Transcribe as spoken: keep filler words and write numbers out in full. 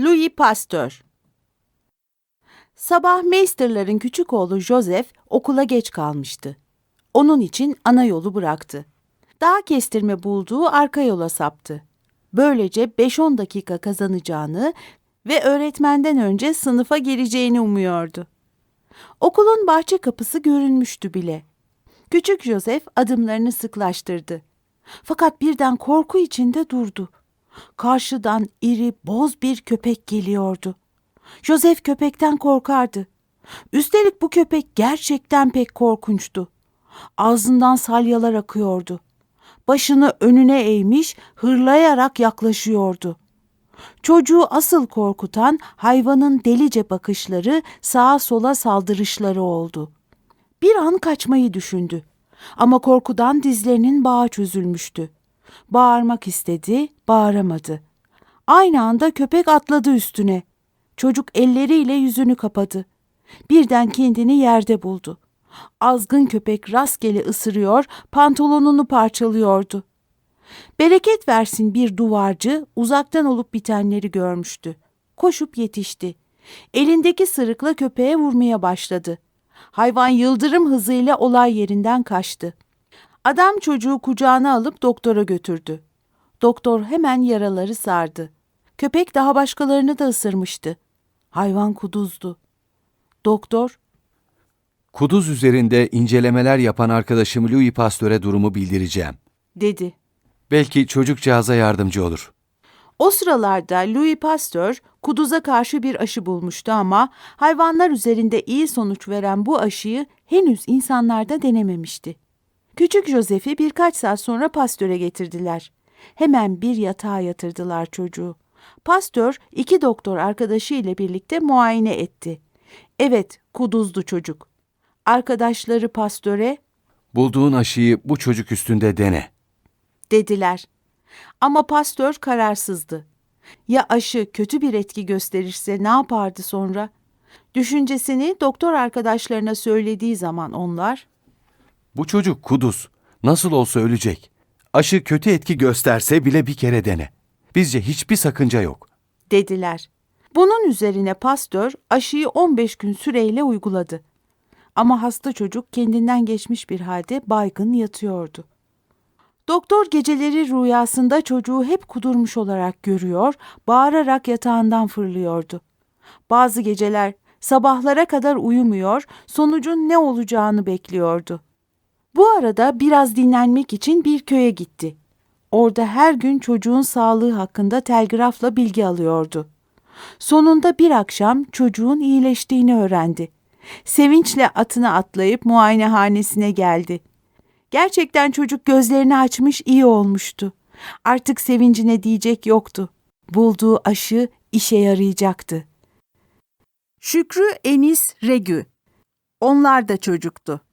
Louis Pasteur. Sabah Meister'ların küçük oğlu Joseph okula geç kalmıştı. Onun için ana yolu bıraktı. Dağ kestirme bulduğu arka yola saptı. Böylece beş on dakika kazanacağını ve öğretmenden önce sınıfa gireceğini umuyordu. Okulun bahçe kapısı görünmüştü bile. Küçük Joseph adımlarını sıklaştırdı. Fakat birden korku içinde durdu. Karşıdan iri, boz bir köpek geliyordu. Joseph köpekten korkardı. Üstelik bu köpek gerçekten pek korkunçtu. Ağzından salyalar akıyordu. Başını önüne eğmiş, hırlayarak yaklaşıyordu. Çocuğu asıl korkutan hayvanın delice bakışları, sağa sola saldırışları oldu. Bir an kaçmayı düşündü. Ama korkudan dizlerinin bağı çözülmüştü. Bağırmak istedi, bağıramadı. Aynı anda köpek atladı üstüne. Çocuk elleriyle yüzünü kapadı. Birden kendini yerde buldu. Azgın köpek rastgele ısırıyor, pantolonunu parçalıyordu. Bereket versin bir duvarcı uzaktan olup bitenleri görmüştü. Koşup yetişti. Elindeki sırıkla köpeğe vurmaya başladı. Hayvan yıldırım hızıyla olay yerinden kaçtı. Adam çocuğu kucağına alıp doktora götürdü. Doktor hemen yaraları sardı. Köpek daha başkalarını da ısırmıştı. Hayvan kuduzdu. Doktor, Kuduz üzerinde incelemeler yapan arkadaşım Louis Pasteur'e durumu bildireceğim, dedi. Belki çocukcağıza yardımcı olur. O sıralarda Louis Pasteur kuduza karşı bir aşı bulmuştu ama hayvanlar üzerinde iyi sonuç veren bu aşıyı henüz insanlarda denememişti. Küçük Joseph'i birkaç saat sonra Pasteur'e getirdiler. Hemen bir yatağa yatırdılar çocuğu. Pasteur iki doktor arkadaşı ile birlikte muayene etti. Evet, kuduzdu çocuk. Arkadaşları Pasteur'e Bulduğun aşıyı bu çocuk üstünde dene. dediler. Ama Pasteur kararsızdı. Ya aşı kötü bir etki gösterirse ne yapardı sonra? Düşüncesini doktor arkadaşlarına söylediği zaman onlar, Bu çocuk kuduz. Nasıl olsa ölecek. Aşı kötü etki gösterse bile bir kere dene. Bizce hiçbir sakınca yok. dediler. Bunun üzerine Pasteur aşıyı on beş gün süreyle uyguladı. Ama hasta çocuk kendinden geçmiş bir halde baygın yatıyordu. Doktor geceleri rüyasında çocuğu hep kudurmuş olarak görüyor, bağırarak yatağından fırlıyordu. Bazı geceler sabahlara kadar uyumuyor, sonucun ne olacağını bekliyordu. Bu arada biraz dinlenmek için bir köye gitti. Orada her gün çocuğun sağlığı hakkında telgrafla bilgi alıyordu. Sonunda bir akşam çocuğun iyileştiğini öğrendi. Sevinçle atına atlayıp muayenehanesine geldi. Gerçekten çocuk gözlerini açmış, iyi olmuştu. Artık sevincine diyecek yoktu. Bulduğu aşı işe yarayacaktı. Şükrü Enis Regü. Onlar da çocuktu.